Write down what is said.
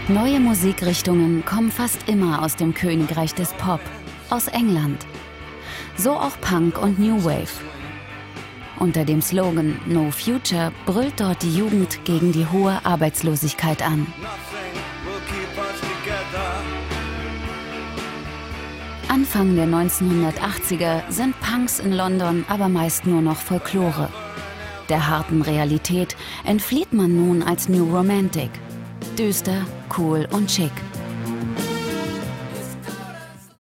Neue Musikrichtungen kommen fast immer aus dem Königreich des Pop, aus England. So auch Punk und New Wave. Unter dem Slogan No Future brüllt dort die Jugend gegen die hohe Arbeitslosigkeit an. Anfang der 1980er sind Punks in London aber meist nur noch Folklore. Der harten Realität entflieht man nun als New Romantic. Düster, cool und schick.